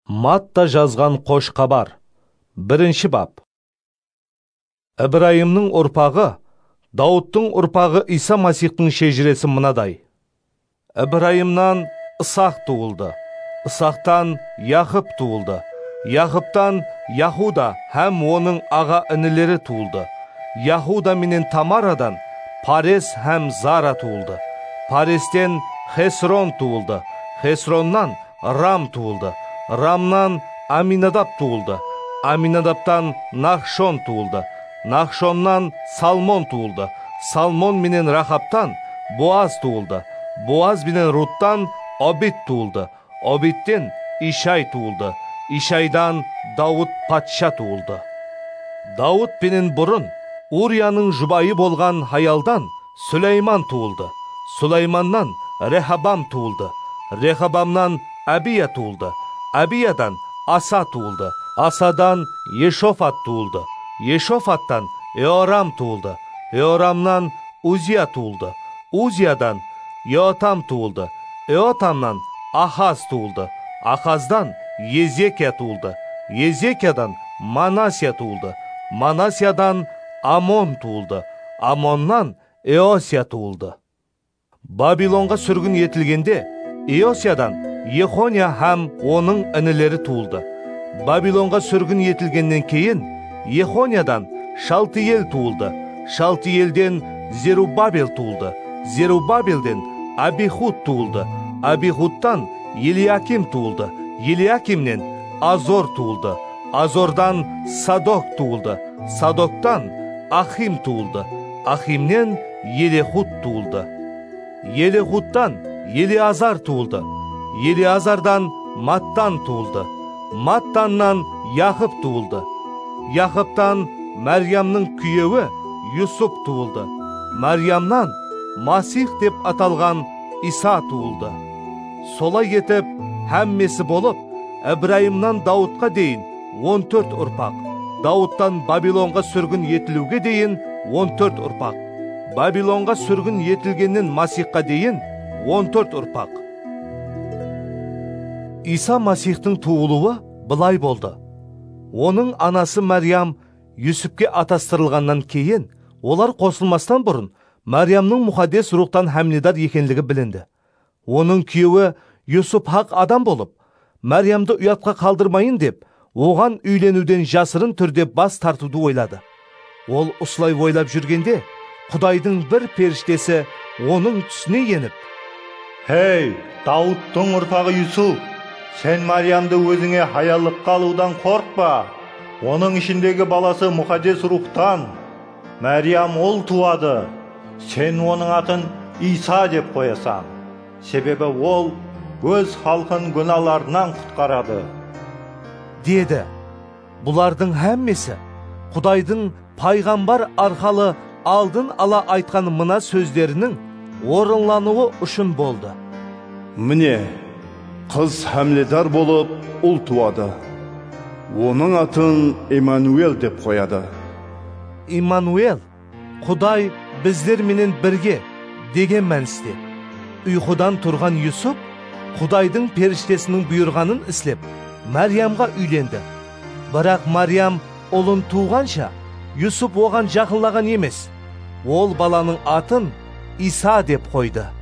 Матта жазған қош хабар. 1 бап. Ибраимның ұрпағы, Дауыттың ұрпағы Иса Масихтың шежіресі мынадай. Ибраимнан Исақ туылды, Исақтан Яқып туылды, Яқыптан Яхуда һәм оның аға інілері туылды. Яхуда менен Тамарадан Парес һәм Зара туылды. Парестен Хесрон туылды, Хесроннан Рам туылды, Рамнан Аминадап туылды, Аминадаптан Нахшон туылды, Нахшоннан Салмон туылды, Салмон менен Рахаптан Боаз туылды, Боаз менен Руттан Обид туылды, Обидтен Ишай туылды, Ишайдан Дауыт патша туылды. Дауыт менен бұрын Урияның жұбайы болған Хаялдан Сүлейман туылды, Сүлейманнан Рехабам туылды, Рехабамнан Абия туылды, Абиядан Аса туылды, Асадан Ешофат туылды, Ешофаттан Еорам туылды, Еорамнан Узия туылды, Узиядан Йотам туылды, Йотамнан Ахаз туылды, Ахаздан Езекия туылды, Езекиядан Манасия туылды, Манасиядан Амон туылды, Амоннан Иосия туылды. Бабилонға сүргін етілгенде Иосиядан Ехония һәм оның інілері туылды. Бабилонға сүргін етілгеннен кейін Ехониядан Шалтиел туылды, Шалтиелден Зерубабел туылды, Зерубабелден Абихуд туылды, Абихудтан Елиаким туылды, Елиакимнен Азор туылды, Азордан Садок туылды, Садоктан Ахим туылды, Ахимнен Елехуд туылды, Елехудтан Елиазар туылды, Елиазардан Маттан туылды, Маттаннан Яқып туылды, Яқыптан Марьямның күйеуі Юсуп туылды, Марьямнан Масих деп аталған Иса туылды. Солай етіп, һәммесі болып, Ибраимнан Дауытқа дейін 14 ұрпақ, Дауыттан Бабилонға сүргін етілуге дейін 14 ұрпақ, Бабилонға сүргін етілгеннен Масихқа дейін 14 ұрпақ. Иса Масихтың туылуы былай болды. Оның анасы Марьям Юсупке атастырылғаннан кейін, олар қосылмастан бұрын Марьямның мұхаддес рухтан хәмледар екенлігі білінді. Оның күйеуі Юсуп хақ адам болып, Марьямды ұятқа қалдырмайын деп, оған үйленуден жасырын түрде бас тартуды ойлады. Ол осылай ойлап жүргенде, Құдайдың бір періштесі оның түсіне еніп: «Хей, Дауыттың ұрпағы Юсуп, сен Марьямды өзіңе хаялыққа алудан қорқпа. Оның ішіндегі баласы мұхаддес рухтан. Марьям ол туады. Сен оның атын Иса деп қоясаң. Себебі ол өз халқын күнәларынан құтқарады», деді. Бұлардың һәммесі Құдайдың пайғамбар арқалы алдын ала айтқан мына сөздерінің орынлануы үшін болды. «Міне, қыз хәмледар болып ұл туады. Оның атын Имануел деп қояды». Имануел, Құдай біздер менен бірге деген мәністе. Ұйқыдан тұрған Юсуп, Құдайдың періштесінің бұйырғанын істеп, Марьямға үйленді. Бірақ Марьям ұлын туғанша, Юсуп оған жақынлаған емес. Ол баланың атын Иса деп қойды.